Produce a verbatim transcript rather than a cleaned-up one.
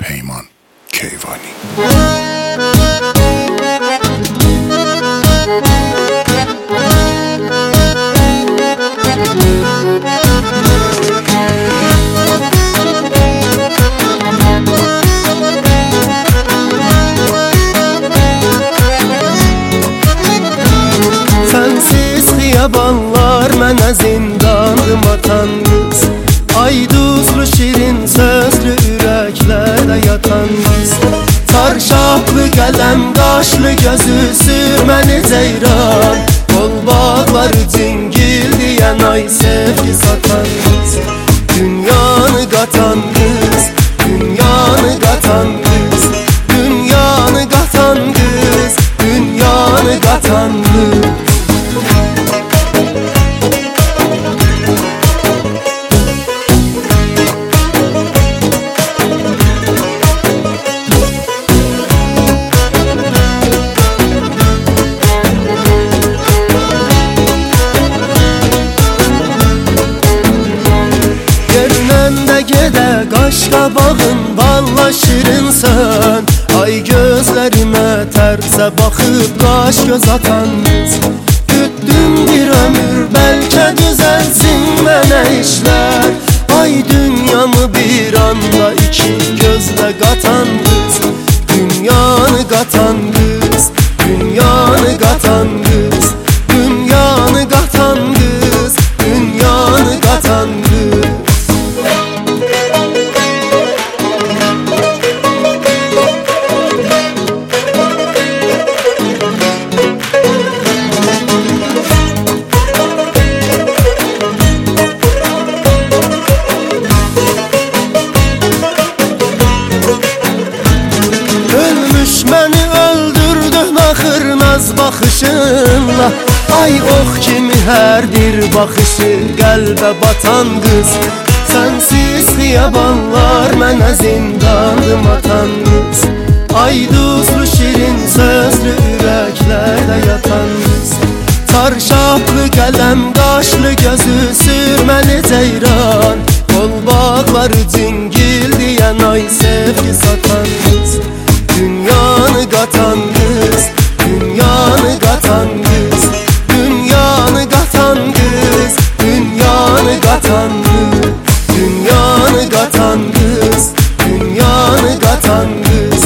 پیمان کیوانی. Sensiz xiyabanlar mənə zindanım atan qız, ay duzlu şirin sözlü ürəklərdə yatan qız. Çarşaflı qələm qaşlı gözü sürməni ceyran, qol bağları cingil deyən ay sevgi satan qız. Dünyanı qatan qız, dünyanı qatan qız, dünyanı qatan qız, dünyanı qatan qız. Gedə qaş qabağın balla şirinsən, ay gözlərimə tərsə baxıb qaş göz atan qız. Gütdüm bir ömür bəlkə düzəlsin mənə işlər, ay dünyamı bir anda iki gözlə qatan qız. Dünyanı qatan qız, dünyanı qatan qız, dünyanı qatan qız, dünyanı qatan qız. Məni öldürdün axırnaz baxışınla, ay ox kimi hər bir baxışı qəlbə batan qız. Sənsiz xiyabanlar mənə zindanım atan qız, ay duzlu şirin sözlü ürəklərdə yatan qız. Çarşaflı qələm qaşlı gözü sürməni ceyran, qol bağları cingil deyən ay sevgi satan qız. Dünyanı qatan qız, dünyanı qatan qız, dünyanı qatan qız, dünyanı qatan qız, dünyanı qatan qız, dünyanı qatan qız.